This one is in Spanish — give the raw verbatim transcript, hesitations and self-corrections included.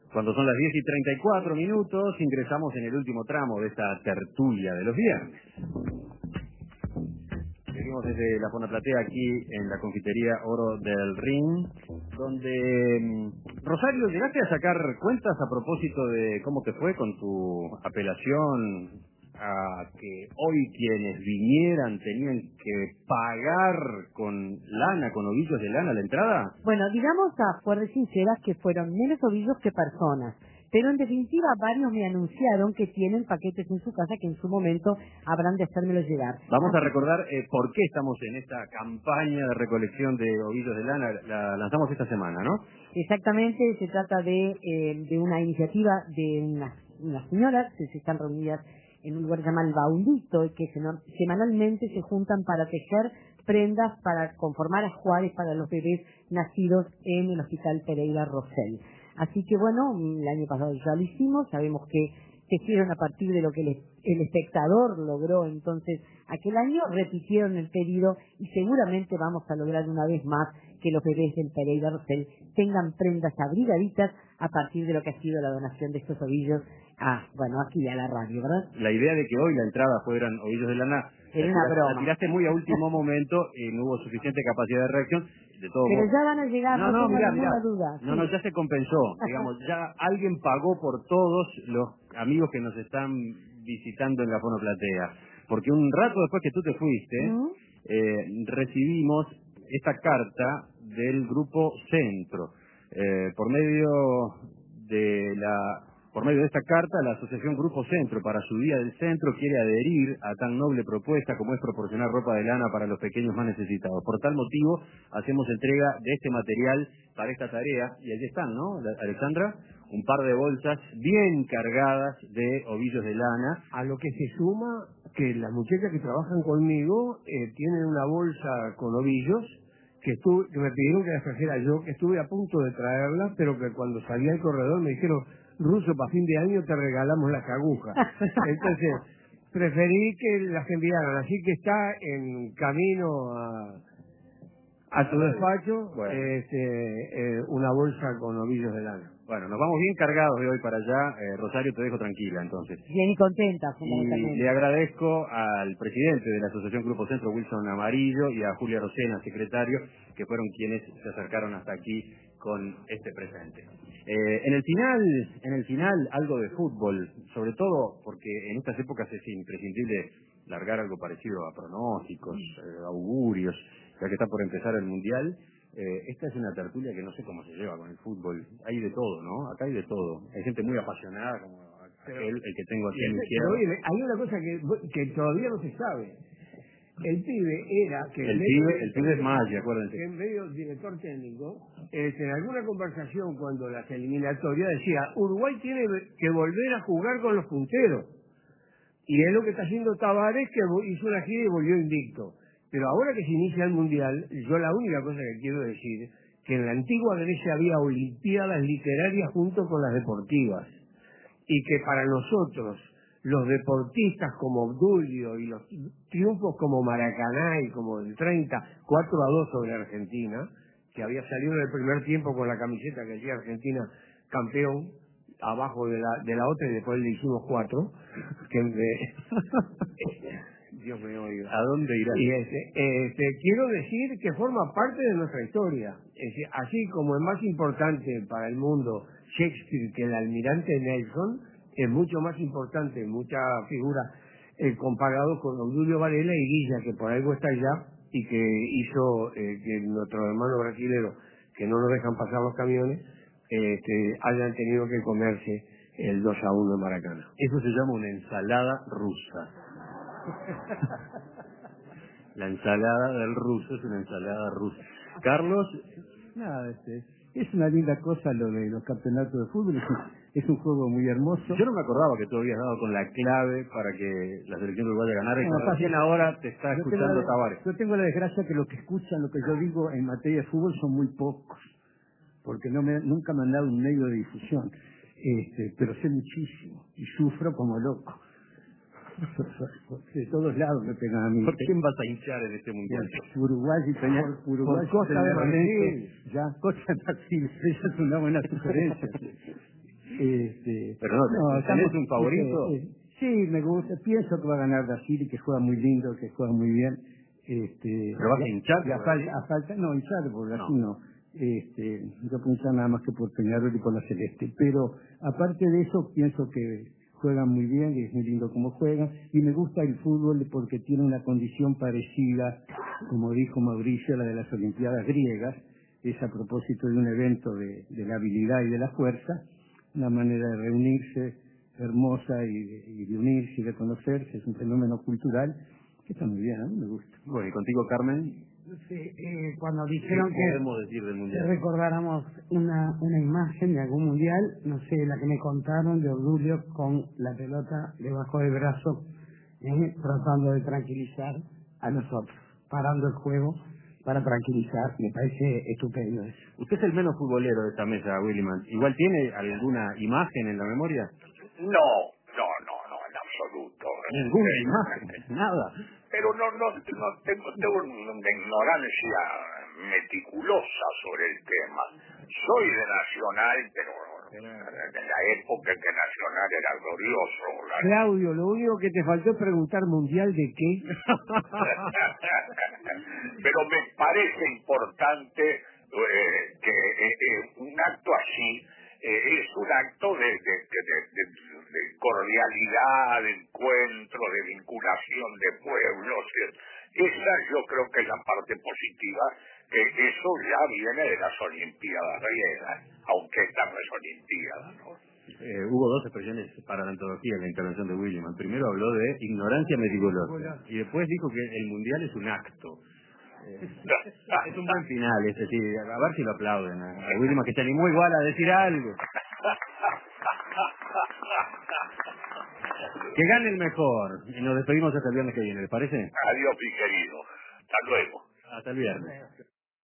Cuando son las diez y treinta y cuatro minutos, ingresamos en el último tramo de esta tertulia de los viernes. Seguimos desde la Fonoplatea aquí en la confitería Oro del Rin, donde, Rosario, ¿llegaste a sacar cuentas a propósito de cómo te fue con tu apelación a que hoy quienes vinieran tenían que pagar con lana, con ovillos de lana la entrada? Bueno, digamos a fuerzas sinceras que fueron menos ovillos que personas, pero en definitiva varios me anunciaron que tienen paquetes en su casa que en su momento habrán de hacérmelos llegar. Vamos Así a recordar eh, por qué estamos en esta campaña de recolección de ovillos de lana. La lanzamos esta semana, ¿no? Exactamente, se trata de, eh, de una iniciativa de unas, unas señoras que se están reunidas en un lugar llamado El Baulito, y que semanalmente se juntan para tejer prendas para conformar ajuares para los bebés nacidos en el Hospital Pereira Rosell. Así que bueno, el año pasado ya lo hicimos, sabemos que tejieron a partir de lo que el, el espectador logró entonces aquel año, repitieron el pedido y seguramente vamos a lograr una vez más que los bebés del Pereira Rosell tengan prendas abrigaditas a partir de lo que ha sido la donación de estos ovillos a, bueno, aquí a la radio, ¿verdad? La idea de que hoy la entrada fueran ovillos de lana era la, una la, broma. La tiraste muy a último momento y no hubo suficiente capacidad de reacción. De todo Pero modo. ya van a llegar, no, no, no, tengo mirá, ninguna mirá. duda. No, sí. no, ya se compensó. Digamos, ya alguien pagó por todos los amigos que nos están visitando en la Fonoplatea. Porque un rato después que tú te fuiste, ¿Mm? eh, recibimos esta carta del Grupo Centro. Eh, por medio de la... Por medio de esta carta, la Asociación Grupo Centro, para su Día del Centro, quiere adherir a tan noble propuesta como es proporcionar ropa de lana para los pequeños más necesitados. Por tal motivo, hacemos entrega de este material para esta tarea. Y allí están, ¿no, Alexandra? Un par de bolsas bien cargadas de ovillos de lana. A lo que se suma que las muchachas que trabajan conmigo eh, tienen una bolsa con ovillos que, estuve, que me pidieron que las trajera yo, que estuve a punto de traerlas, pero que cuando salí al corredor me dijeron: Ruso, para fin de año te regalamos las agujas. Entonces, preferí que las enviaran. Así que está en camino a, a tu despacho, bueno. este, eh, una bolsa con ovillos de lana. Bueno, nos vamos bien cargados de hoy para allá. Eh, Rosario, te dejo tranquila, entonces. Bien y contenta, Y fundamentalmente. le agradezco al presidente de la Asociación Grupo Centro, Wilson Amarillo, y a Julia Rosena, secretario, que fueron quienes se acercaron hasta aquí con este presente. Eh, en el final, en el final, algo de fútbol, sobre todo porque en estas épocas es imprescindible largar algo parecido a pronósticos, eh, augurios, ya que está por empezar el Mundial. Eh, esta es una tertulia que no sé cómo se lleva con el fútbol. Hay de todo, ¿no? Acá hay de todo. Hay gente muy apasionada, como aquel, el que tengo aquí a mi izquierda. Pero oye, hay una cosa que, que todavía no se sabe. El pibe era que el pibe, el pibe es Maggi, acuérdense. Que en medio director técnico, este, en alguna conversación cuando las eliminatorias decía: Uruguay tiene que volver a jugar con los punteros. Y es lo que está haciendo Tavares, que hizo una gira y volvió invicto. Pero ahora que se inicia el Mundial, yo la única cosa que quiero decir, que en la antigua Grecia había olimpiadas literarias junto con las deportivas. Y que para nosotros, los deportistas como Obdulio y los triunfos como Maracaná y como el treinta, cuatro a dos sobre Argentina, que había salido en el primer tiempo con la camiseta que decía Argentina campeón, abajo de la de la otra, y después le hicimos cuatro, que eh, Dios me oiga. ¿A dónde irá? Y este, este, quiero decir que forma parte de nuestra historia. Es decir, así como es más importante para el mundo Shakespeare que el almirante Nelson, es mucho más importante muchas figuras eh, comparados con Obdulio Varela y Guilla, que por algo está allá y que hizo eh, que nuestros hermanos brasileños, que no nos dejan pasar los camiones, este, hayan tenido que comerse el dos a uno en Maracaná. Eso se llama una ensalada rusa. La ensalada del ruso es una ensalada rusa. Carlos. Nada, este, es una linda cosa lo de los campeonatos de fútbol, es un, es un juego muy hermoso. Yo no me acordaba que tú habías dado con la clave para que la selección uruguaya ganara, y no, recién ahora te está yo escuchando tengo la, Tavares. Yo tengo la desgracia que los que escuchan lo que yo digo en materia de fútbol son muy pocos, porque no me, nunca me han dado un medio de difusión, este, pero sé muchísimo y sufro como loco. De todos lados me pegan a mí. ¿Por quién vas a hinchar en este mundial? Uruguay y por, Uruguay por Costa de Marfil. Ya, Costa de Marfil, esa es una buena sugerencia. Este, Pero no, no, ¿tenés estamos- un favorito? eh, eh, sí, me gusta. Pienso que va a ganar Brasil y que juega muy lindo, que juega muy bien. Este, ¿Pero vas a y hinchar y a por falta, Brasil? a falta, no, hinchar por Brasil No. no. Este, yo puedo hinchar nada más que por Peñarol y por la Celeste. Pero aparte de eso, pienso que juegan muy bien, y es muy lindo cómo juegan, y me gusta el fútbol porque tiene una condición parecida, como dijo Mauricio, a la de las Olimpiadas griegas. Es a propósito de un evento de, de la habilidad y de la fuerza, una manera de reunirse hermosa y, y de unirse y de conocerse. Es un fenómeno cultural que está muy bien, a mí me gusta. Bueno, ¿y contigo, Carmen? Sí, eh, cuando ¿Qué dijeron que, podemos decir del que Mundial? recordáramos una, una imagen de algún mundial, no sé, la que me contaron de Obdulio con la pelota debajo del brazo, eh, tratando de tranquilizar a nosotros, parando el juego para tranquilizar, me parece estupendo eso. Usted es el menos futbolero de esta mesa, Williman. ¿Igual tiene alguna imagen en la memoria? No, no, no, no, en absoluto. Ninguna Eh, imagen, nada. Pero no, no, no tengo, tengo una ignorancia meticulosa sobre el tema. Soy de Nacional, pero en la época en que Nacional era glorioso. La... Claudio, lo único que te faltó es preguntar mundial de qué. Pero me parece importante eh, que eh, eh, un acto así eh, es un acto de, de, de, de, de cordialidad, de encuentro, de vinculación de pueblos. Esa yo creo que es la parte positiva, que eso ya viene de las Olimpiadas griegas, aunque esta no es Olimpiada, ¿no? Eh, hubo dos expresiones para la antología en la intervención de Williman. Primero habló de ignorancia meticulosa y después dijo que el Mundial es un acto. Eh, es un buen final, es decir, a ver si lo aplauden a, a Williman, que se animó igual a decir algo. Que gane el mejor. Y nos despedimos hasta el viernes que viene, ¿les parece? Adiós, mi querido. Hasta luego. Hasta el viernes.